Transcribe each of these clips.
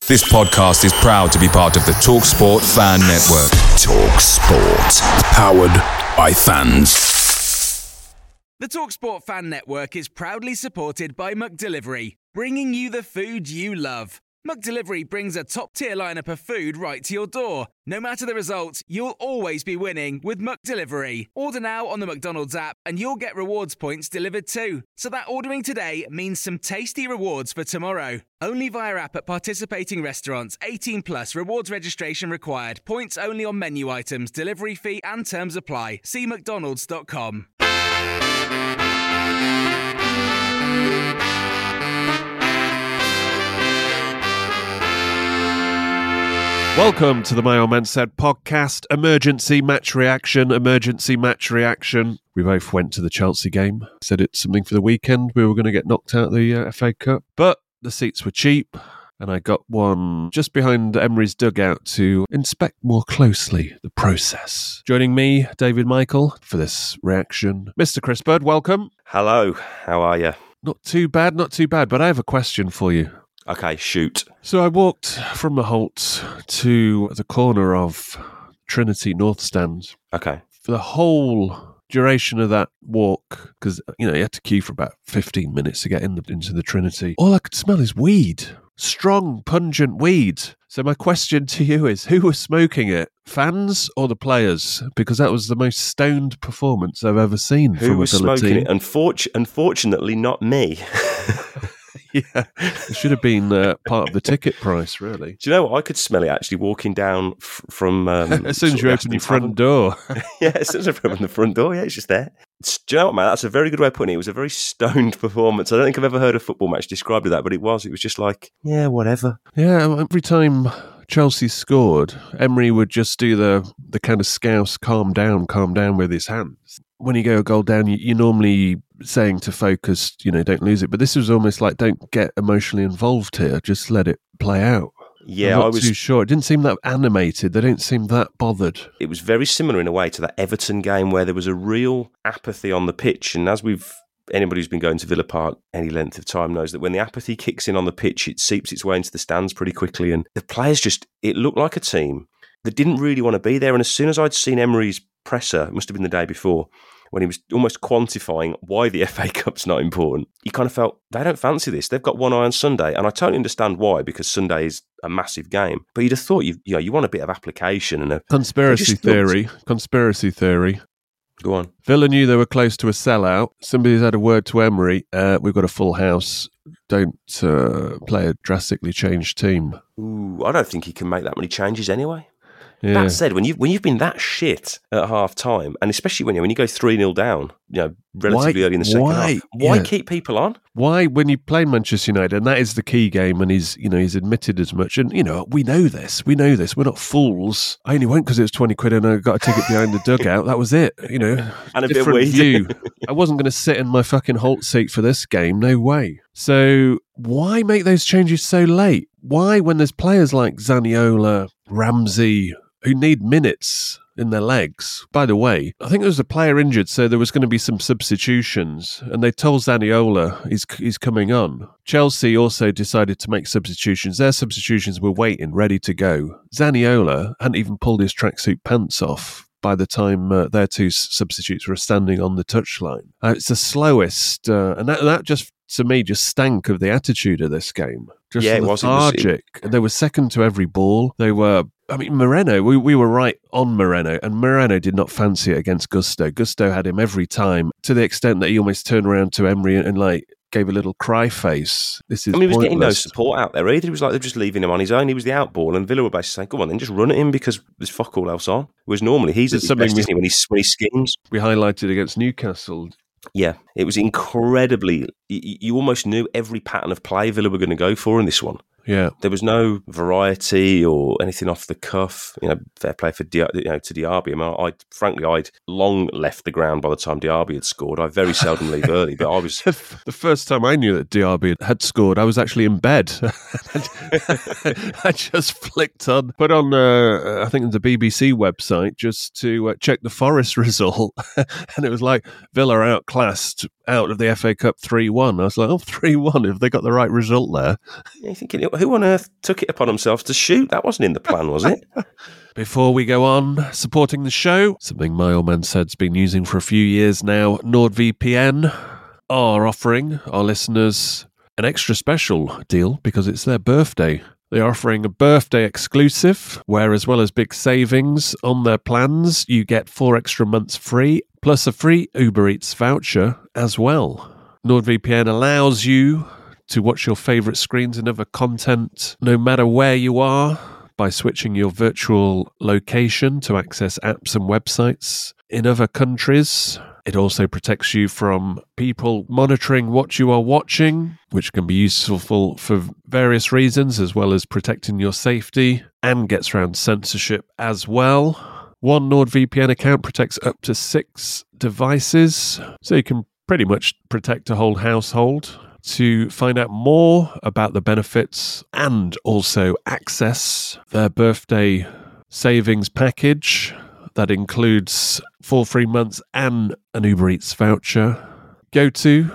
This podcast is proud to be part of the TalkSport Fan Network. TalkSport. Powered by fans. The TalkSport Fan Network is proudly supported by McDelivery, bringing you the food you love. McDelivery brings a top-tier lineup of food right to your door. No matter the result, you'll always be winning with McDelivery. Order now on the McDonald's app and you'll get rewards points delivered too. So that ordering today means some tasty rewards for tomorrow. Only via app at participating restaurants. 18 plus. Rewards registration required. Points only on menu items. Delivery fee and terms apply. See mcdonalds.com. Welcome to the My Old Man Said podcast. Emergency match reaction. We both went to the Chelsea game. Said it's something for the weekend. We were going to get knocked out of the FA Cup. But the seats were cheap. And I got one just behind Emery's dugout to inspect more closely the process. Joining me, David Michael, for this reaction. Mr. Chris Bird, welcome. Hello, how are you? Not too bad, but I have a question for you. Okay, shoot. So I walked from the Holt to the corner of Trinity North Stand. Okay. For the whole duration of that walk, because, you had to queue for about 15 minutes to get into the Trinity, all I could smell is weed. Strong, pungent weed. So my question to you is, who was smoking it? Fans or the players? Because that was the most stoned performance I've ever seen from a Villa team. Who was smoking it? Unfortunately, not me. Yeah, it should have been part of the ticket price, really. Do you know what? I could smell it actually walking down from... as soon as you open your front door. Yeah, as soon as I open the front door, yeah, it's just there. Do you know what, man? That's a very good way of putting it. It was a very stoned performance. I don't think I've ever heard a football match described as that, but it was. It was just like, yeah, whatever. Yeah, every time Chelsea scored, Emery would just do the kind of scouse calm down with his hands. When you go a goal down, you're normally saying to focus, don't lose it. But this was almost like, don't get emotionally involved here. Just let it play out. Yeah, I was too sure. It didn't seem that animated. They don't seem that bothered. It was very similar in a way to that Everton game where there was a real apathy on the pitch. And as anybody who's been going to Villa Park any length of time knows that when the apathy kicks in on the pitch, it seeps its way into the stands pretty quickly. And the players it looked like a team that didn't really want to be there. And as soon as I'd seen Emery's presser, it must have been the day before, when he was almost quantifying why the FA Cup's not important, you kind of felt, they don't fancy this. They've got one eye on Sunday. And I totally understand why, because Sunday is a massive game. But you'd have thought, you want a bit of application. And Conspiracy theory. Go on. Villa knew they were close to a sellout. Somebody's had a word to Emery. We've got a full house. Don't play a drastically changed team. Ooh, I don't think he can make that many changes anyway. Yeah. That said, when you've been that shit at half time, and especially when you go 3-0 down, relatively early in the second half, why keep people on? Why, when you play Manchester United, and that is the key game, and he's admitted as much, and we know this, we're not fools. I only went because it was 20 quid and I got a ticket behind the dugout. That was it, and a bit of weed. View. I wasn't going to sit in my fucking Holt seat for this game, no way. So why make those changes so late? Why, when there's players like Zaniolo, Ramsey, who need minutes in their legs? By the way, I think there was a player injured, so there was going to be some substitutions, and they told Zaniolo he's coming on. Chelsea also decided to make substitutions. Their substitutions were waiting, ready to go. Zaniolo hadn't even pulled his tracksuit pants off by the time their two substitutes were standing on the touchline. It's the slowest, and that just, to me, just stank of the attitude of this game. Just lethargic. They were second to every ball. They were... Moreno, we were right on Moreno, and Moreno did not fancy it against Gusto. Gusto had him every time, to the extent that he almost turned around to Emery and gave a little cry face. This is he was getting no support out there either. He was like, they're just leaving him on his own. He was the out ball, and Villa were basically saying, come on then, just run at him because there's fuck all else on. Whereas normally he's at his best, isn't he, when he schemes. We highlighted against Newcastle. Yeah, it was incredibly... You almost knew every pattern of play Villa were going to go for in this one. Yeah, there was no variety or anything off the cuff. Fair play for to Diaby. I'd long left the ground by the time Diaby had scored. I very seldom leave early, but I was the first time I knew that Diaby had scored. I was actually in bed. I just put on I think the BBC website just to check the Forest result, and it was like Villa outclassed out of the FA Cup 3-1. I was like, 3-1, have they got the right result there? You're thinking, who on earth took it upon themselves to shoot? That wasn't in the plan, was it? Before we go on, supporting the show, something my old man said's been using for a few years now, NordVPN are offering our listeners an extra special deal because it's their birthday. They're offering a birthday exclusive, where as well as big savings on their plans, you get 4 extra months free, plus a free Uber Eats voucher as well. NordVPN allows you to watch your favourite screens and other content no matter where you are by switching your virtual location to access apps and websites in other countries. It also protects you from people monitoring what you are watching, which can be useful for various reasons, as well as protecting your safety, and gets around censorship as well. One NordVPN account protects up to 6 devices, so you can pretty much protect a whole household. To find out more about the benefits and also access their birthday savings package, that includes 4 free months and an Uber Eats voucher, go to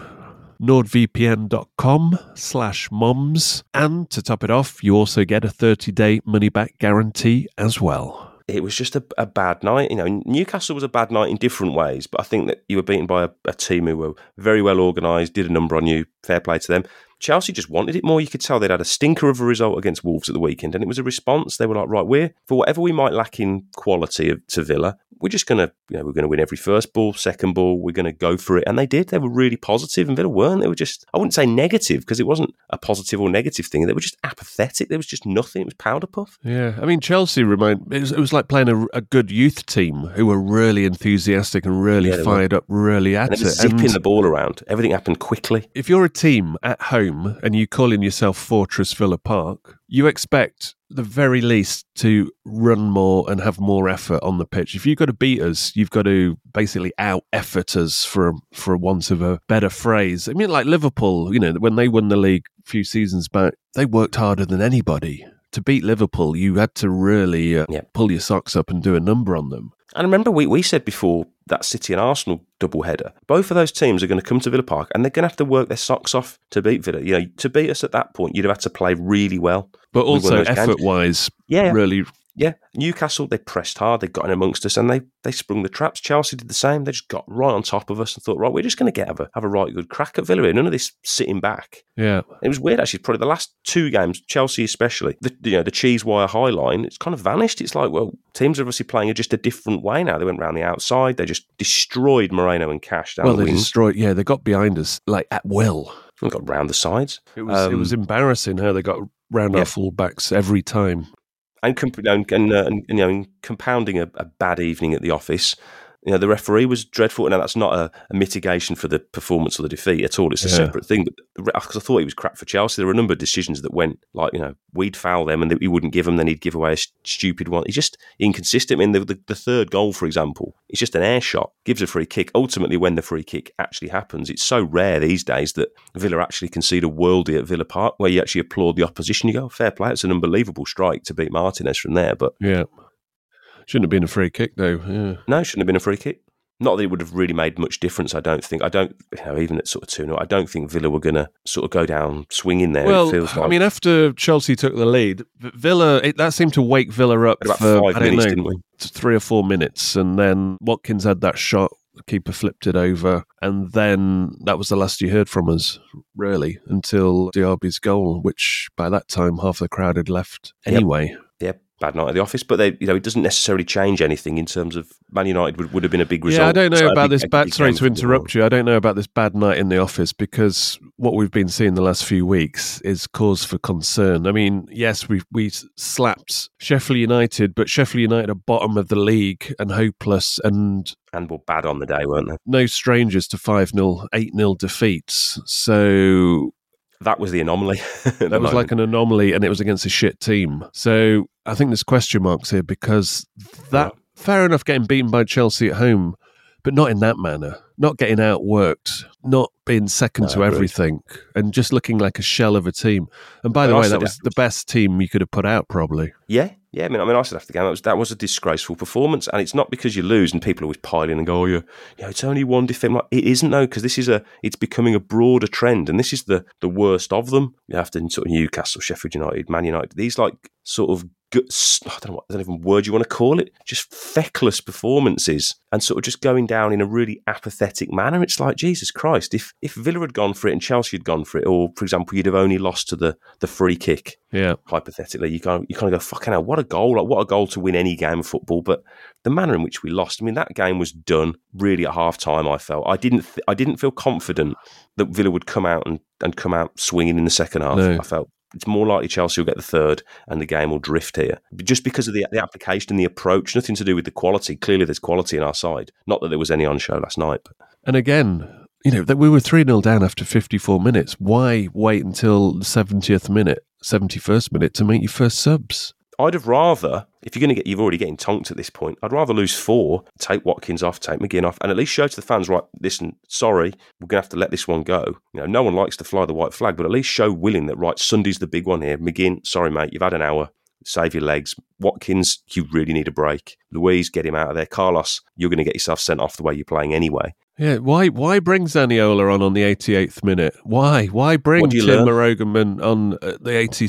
nordvpn.com/moms. And to top it off, you also get a 30-day money-back guarantee as well. It was just a bad night. Newcastle was a bad night in different ways, but I think that you were beaten by a team who were very well organised, did a number on you, fair play to them. Chelsea just wanted it more. You could tell they'd had a stinker of a result against Wolves at the weekend, and it was a response. They were like, right, for whatever we might lack in quality to Villa, we're just going to, we're going to win every first ball, second ball, we're going to go for it. And they did. They were really positive, and Villa weren't. They were just, I wouldn't say negative, because it wasn't a positive or negative thing. They were just apathetic. There was just nothing. It was powder puff. Yeah, I mean, Chelsea it was like playing a good youth team who were really enthusiastic and really fired up, really at it. Zipping the ball around. Everything happened quickly. If you're a team at home and you call in yourself Fortress Villa Park, you expect the very least to run more and have more effort on the pitch. If you've got to beat us, you've got to basically out-effort us, for want of a better phrase. I mean, like Liverpool, when they won the league a few seasons back, they worked harder than anybody. To beat Liverpool, you had to really pull your socks up and do a number on them. And remember, we said before that City and Arsenal doubleheader, both of those teams are going to come to Villa Park and they're going to have to work their socks off to beat Villa. To beat us at that point, you'd have had to play really well. But also effort-wise, really... Yeah, Newcastle, they pressed hard, they got in amongst us, and they sprung the traps. Chelsea did the same. They just got right on top of us and thought, right, we're just going to have a right good crack at Villa. None of this sitting back. Yeah. It was weird, actually. Probably the last 2 games, Chelsea especially, the cheese wire high line, it's kind of vanished. It's like, well, teams are obviously playing just a different way now. They went round the outside. They just destroyed Moreno and Cash down the wings. They got behind us, like, at will. And got round the sides. It was embarrassing how they got round our full-backs every time. And compounding a bad evening at the office, the referee was dreadful. Now, that's not a mitigation for the performance or the defeat at all. It's a separate thing. But because I thought he was crap for Chelsea, there were a number of decisions that went like, we'd foul them and he wouldn't give them, then he'd give away a stupid one. He's just inconsistent. I mean, the third goal, for example, it's just an air shot, gives a free kick. Ultimately, when the free kick actually happens, it's so rare these days that Villa actually concede a worldie at Villa Park, where you actually applaud the opposition. You go, fair play, it's an unbelievable strike to beat Martinez from there. But yeah. Shouldn't have been a free kick, though. Yeah. No, shouldn't have been a free kick. Not that it would have really made much difference, I don't think. Even at sort of 2-0, I don't think Villa were going to sort of go down swinging there. Well, it feels like. I mean, after Chelsea took the lead, that seemed to wake Villa up about for 5 minutes, didn't we? 3 or 4 minutes, and then Watkins had that shot. The keeper flipped it over, and then that was the last you heard from us, really, until Diaby's goal, which by that time half the crowd had left anyway. Yep. Bad night at the office, but it doesn't necessarily change anything in terms of Man United would have been a big result. Yeah, I don't know about this bad. Sorry to interrupt you. I don't know about this bad night in the office, because what we've been seeing the last few weeks is cause for concern. I mean, yes, we slapped Sheffield United, but Sheffield United are bottom of the league and hopeless, and were bad on the day, weren't they? No strangers to 5-0, 8-0 defeats. So that was the anomaly. That was like an anomaly, and it was against a shit team. So I think there's question marks here, because fair enough getting beaten by Chelsea at home, but not in that manner. not getting outworked, not being second to everything, and just looking like a shell of a team. And by the way, that was the best team you could have put out, probably. Yeah. I mean, I said after the game that was a disgraceful performance, and it's not because you lose and people always pile in and go, it's only one defeat. Like, it isn't though, because it's becoming a broader trend, and this is the worst of them. You have to sort of Newcastle, Sheffield United, Man United. These like sort of I don't know even word you want to call it, just feckless performances, and sort of just going down in a really apathetic manner. It's like, Jesus Christ, if Villa had gone for it and Chelsea had gone for it, or for example, you'd have only lost to the free kick. Yeah, hypothetically, you kind of go, fucking hell, what a goal! Like, what a goal to win any game of football. But the manner in which we lost, I mean, that game was done really at half time. I felt I didn't feel confident that Villa would come out and come out swinging in the second half. No. I felt it's more likely Chelsea will get the third and the game will drift here. Just because of the application and the approach, nothing to do with the quality. Clearly there's quality in our side. Not that there was any on show last night. But. And again, that we were 3-0 down after 54 minutes. Why wait until the 70th minute, 71st minute to make your first subs? I'd have rather, if you're going to you're already getting tonked at this point, I'd rather lose 4, take Watkins off, take McGinn off, and at least show to the fans, right, listen, sorry, we're going to have to let this one go. No one likes to fly the white flag, but at least show willing that, right, Sunday's the big one here. McGinn, sorry, mate, you've had an hour. Save your legs. Watkins, you really need a break. Louise, get him out of there. Carlos, you're going to get yourself sent off the way you're playing anyway. Yeah, why bring Zaniolo on the 88th minute? Why bring Tim Rogan on the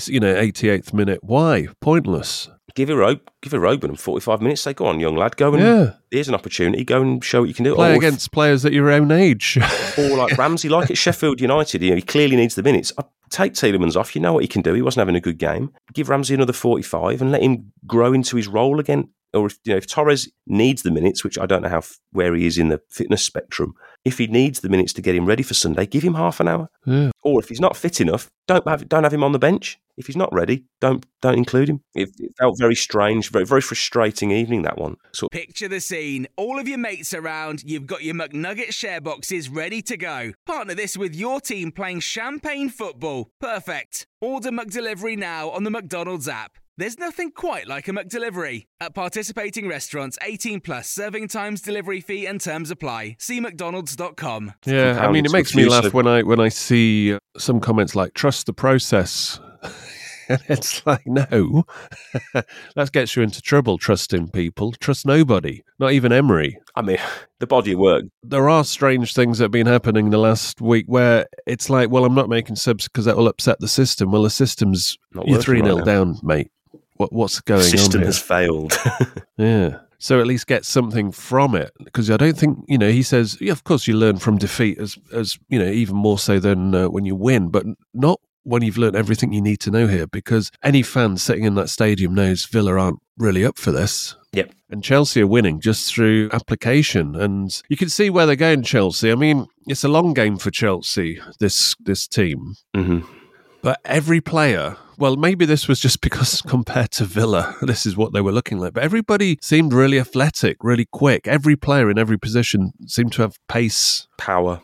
88th minute? Why? Pointless. Give a Rogan 45 minutes. Say, go on, young lad, go and here's an opportunity. Go and show what you can do. Play against players at your own age. Or like Ramsey, like at Sheffield United, he clearly needs the minutes. Take Tielemans off. You know what he can do. He wasn't having a good game. Give Ramsey another 45 and let him grow into his role again. Or if Torres needs the minutes, which I don't know where he is in the fitness spectrum, if he needs the minutes to get him ready for Sunday, give him half an hour. Yeah. Or if he's not fit enough, don't have him on the bench. If he's not ready, don't include him. It felt very strange, very, very frustrating evening, that one. Picture the scene. All of your mates around, you've got your McNugget share boxes ready to go. Partner this with your team playing champagne football. Perfect. Order McDelivery now on the McDonald's app. There's nothing quite like a McDelivery. At participating restaurants, 18 plus, serving times, delivery fee and terms apply. See mcdonalds.com. Yeah, I mean, it makes me laugh when I see some comments like, trust the process. And it's like, no, that gets you into trouble, trusting people. Trust nobody, not even Emery. I mean, the body of work. There are strange things that have been happening the last week where it's like, well, I'm not making subs because that will upset the system. Well, the system's, you're 3-0 down, mate. What's going on here? The system has failed. Yeah. So at least get something from it, because I don't think, he says, yeah, of course you learn from defeat as even more so than when you win, but not when you've learned everything you need to know here, because any fan sitting in that stadium knows Villa aren't really up for this. Yep. And Chelsea are winning just through application. And you can see where they're going, Chelsea. I mean, it's a long game for Chelsea, this team. Mm-hmm. But every player, well, maybe this was just because compared to Villa, this is what they were looking like. But everybody seemed really athletic, really quick. Every player in every position seemed to have pace, power,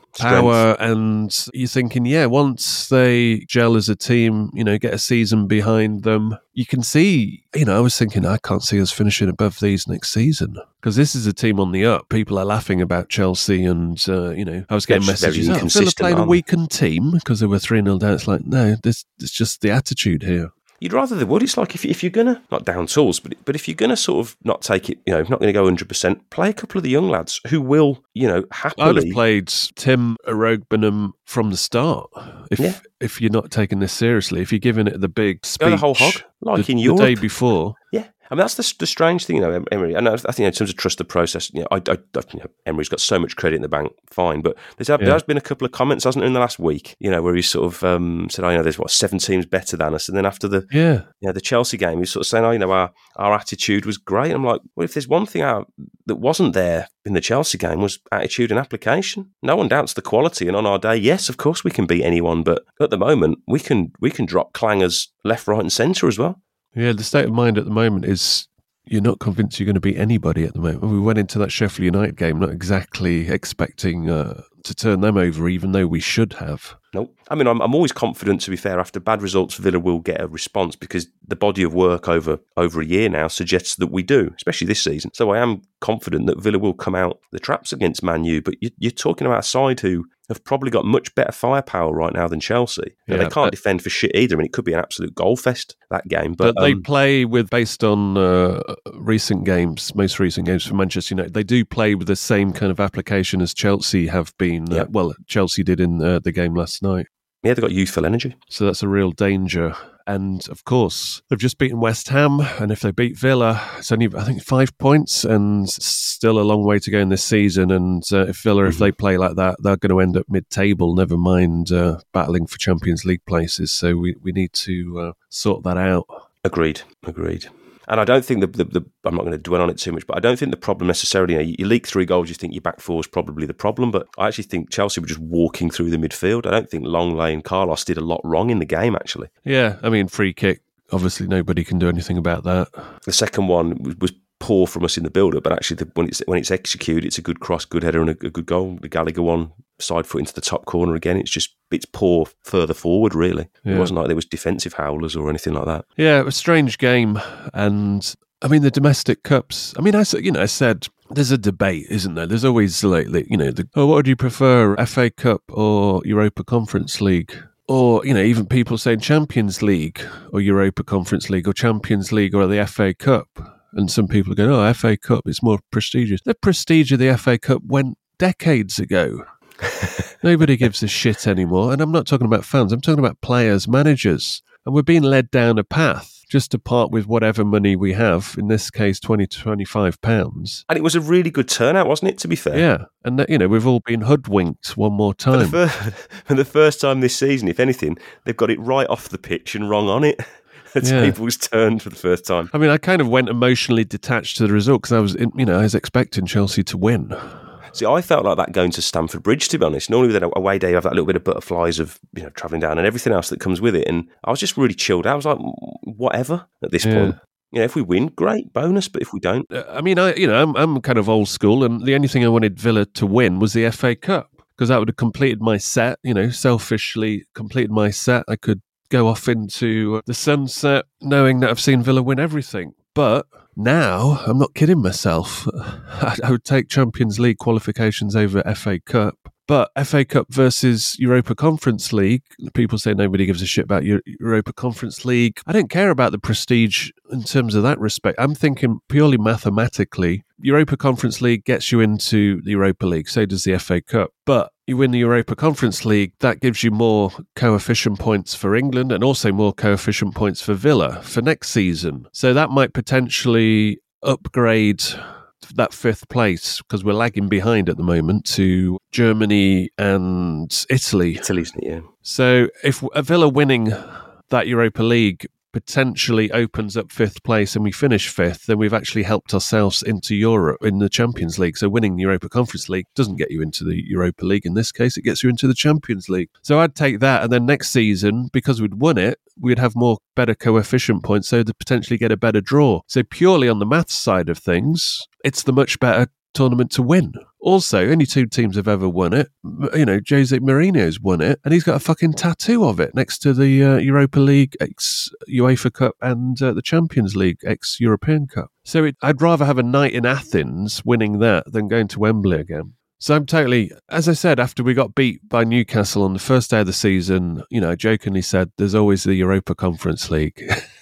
and you're thinking, once they gel as a team, get a season behind them, you can see, I was thinking, I can't see us finishing above these next season, because this is a team on the up. People are laughing about Chelsea, and I was getting messages, Villa playing a weakened team because they were 3-0 down. It's like, no, it's just the attitude here. You'd rather they would. It's like if you're going to, not down tools, but if you're going to sort of not take it, not going to go 100%, play a couple of the young lads who will, happily. I'd have played Tim Rogbinham from the start if you're not taking this seriously. If you're giving it the big speech, the whole hog, like in Europe. The day before. Yeah. I mean, that's the strange thing, Emery. And I think in terms of trust the process, Emery's got so much credit in the bank, fine. But there has been a couple of comments, hasn't there, in the last week, where he sort of said, there's 7 teams better than us. And then after the Chelsea game, he's sort of saying, our attitude was great. And I'm like, well, if there's one thing that wasn't there in the Chelsea game was attitude and application. No one doubts the quality. And on our day, yes, of course we can beat anyone. But at the moment, we can drop clangers left, right and centre as well. Yeah, the state of mind at the moment is you're not convinced you're going to beat anybody at the moment. We went into that Sheffield United game not exactly expecting to turn them over, even though we should have. Nope. I mean, I'm always confident, to be fair, after bad results, Villa will get a response because the body of work over a year now suggests that we do, especially this season. So I am confident that Villa will come out the traps against Man U, but you're talking about a side who have probably got much better firepower right now than Chelsea. Yeah, they can't defend for shit either. I mean, it could be an absolute goal fest, that game. But they play with, based on recent games, most recent games for Manchester United, they do play with the same kind of application as Chelsea have been. Chelsea did in the game last night. Yeah, they've got youthful energy. So that's a real danger. And of course, they've just beaten West Ham. And if they beat Villa, it's only, I think, 5 points and still a long way to go in this season. And if Villa, if they play like that, they're going to end up mid-table, never mind battling for Champions League places. So we need to sort that out. Agreed. And I don't think I'm not going to dwell on it too much, but I don't think the problem necessarily, you leak 3 goals, you think your back four is probably the problem, but I actually think Chelsea were just walking through the midfield. I don't think Longley and Carlos did a lot wrong in the game, actually. Yeah, I mean, free kick, obviously nobody can do anything about that. The second one was poor from us in the build-up, but actually when it's executed, it's a good cross, good header and a good goal. The Gallagher one, side foot into the top corner again. It's poor further forward, really. Yeah. It wasn't like there was defensive howlers or anything like that. Yeah, it was a strange game. And I mean, the domestic cups, I mean, I said there's a debate, isn't there? There's always what would you prefer, FA Cup or Europa Conference League? Or, even people saying Champions League or Europa Conference League or Champions League or the FA Cup. And some people are going, FA Cup, it's more prestigious. The prestige of the FA Cup went decades ago. Nobody gives a shit anymore. And I'm not talking about fans. I'm talking about players, managers. And we're being led down a path just to part with whatever money we have, in this case, £20 to £25. And it was a really good turnout, wasn't it, to be fair? Yeah. And, we've all been hoodwinked one more time. For the first time this season, if anything, they've got it right off the pitch and wrong on it. The table's turned for the first time. I mean, I kind of went emotionally detached to the result because I was expecting Chelsea to win. See, I felt like that going to Stamford Bridge, to be honest. Normally with an away day, you have that little bit of butterflies of travelling down and everything else that comes with it. And I was just really chilled out. I was like, whatever at this point. If we win, great, bonus. But if we don't, I mean, I'm kind of old school, and the only thing I wanted Villa to win was the FA Cup because that would have completed my set. Selfishly completed my set. I could go off into the sunset knowing that I've seen Villa win everything. But now, I'm not kidding myself, I would take Champions League qualifications over FA Cup. But FA Cup versus Europa Conference League, people say nobody gives a shit about Europa Conference League. I don't care about the prestige in terms of that respect. I'm thinking purely mathematically. Europa Conference League gets you into the Europa League, so does the FA Cup. But you win the Europa Conference League, that gives you more coefficient points for England and also more coefficient points for Villa for next season. So that might potentially upgrade that 5th place, because we're lagging behind at the moment, to Germany and Italy. Italy's, yeah. So if a Villa winning that Europa League potentially opens up 5th place and we finish 5th, then we've actually helped ourselves into Europe in the Champions League. So winning the Europa Conference League doesn't get you into the Europa League. In this case, it gets you into the Champions League. So I'd take that, and then next season, because we'd won it, we'd have better coefficient points, so to potentially get a better draw. So purely on the maths side of things, it's the much better tournament to win. Also, only 2 teams have ever won it. Jose Mourinho's won it, and he's got a fucking tattoo of it next to the Europa League ex-UEFA Cup and the Champions League ex-European Cup. So I'd rather have a night in Athens winning that than going to Wembley again. So I'm totally, as I said, after we got beat by Newcastle on the first day of the season, I jokingly said, there's always the Europa Conference League.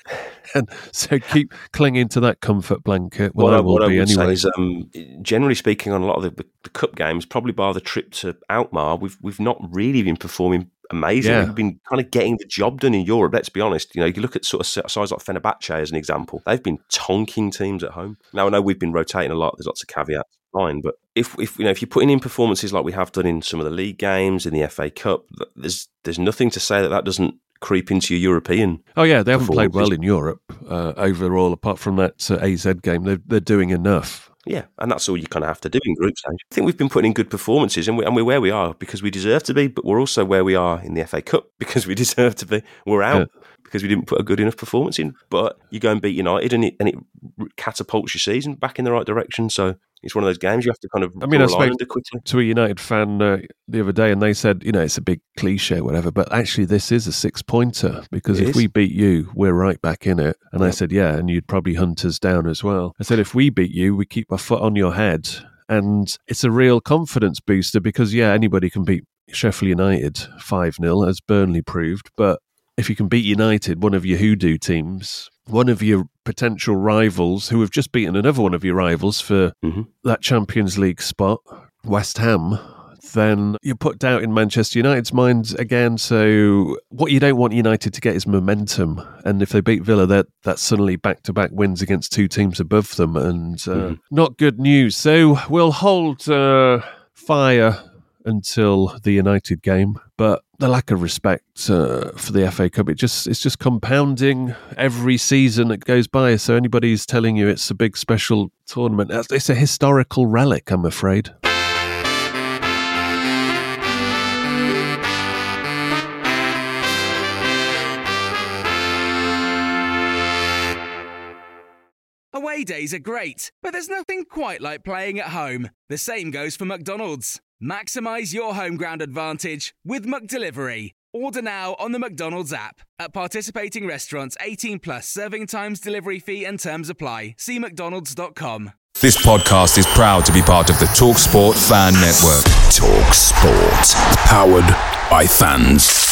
And so keep clinging to that comfort blanket. Well, what I would anyway. say is, generally speaking, on a lot of the cup games, probably bar the trip to Alkmaar, we've not really been performing amazing. Yeah. We've been kind of getting the job done in Europe. Let's be honest. You look at sort of sides like Fenerbahce as an example. They've been tonking teams at home. Now I know we've been rotating a lot. There's lots of caveats. Fine, but if you're putting in performances like we have done in some of the league games, in the FA Cup, there's nothing to say that doesn't creep into your European. Oh yeah, they haven't played well in Europe overall, apart from that AZ game. They're doing enough. Yeah, and that's all you kind of have to do in group stage. I think we've been putting in good performances, and we're where we are because we deserve to be, but we're also where we are in the FA Cup because we deserve to be. We're out because we didn't put a good enough performance in. But you go and beat United, and it catapults your season back in the right direction. So it's one of those games you have to kind of I spoke to a United fan the other day, and they said, it's a big cliche, whatever, but actually this is a 6-pointer, because if we beat you, we're right back in it. And I said, yeah, and you'd probably hunt us down as well. I said, if we beat you, we keep our foot on your head. And it's a real confidence booster because, anybody can beat Sheffield United 5-0, as Burnley proved. But if you can beat United, one of your hoodoo teams, one of your potential rivals who have just beaten another one of your rivals for that Champions League spot, West Ham, then you put doubt in Manchester United's minds again. So what you don't want United to get is momentum. And if they beat Villa, that's suddenly back-to-back wins against two teams above them. And not good news. So we'll hold fire until the United game. But the lack of respect for the FA Cup, it's just compounding every season that goes by. So anybody who's telling you it's a big special tournament, it's a historical relic, I'm afraid. Away days are great, but there's nothing quite like playing at home. The same goes for McDonald's. Maximise your home ground advantage with McDelivery. Order now on the McDonald's app. At participating restaurants, 18+, serving times, delivery fee and terms apply. See mcdonalds.com. This podcast is proud to be part of the TalkSport Fan Network. TalkSport. Powered by fans.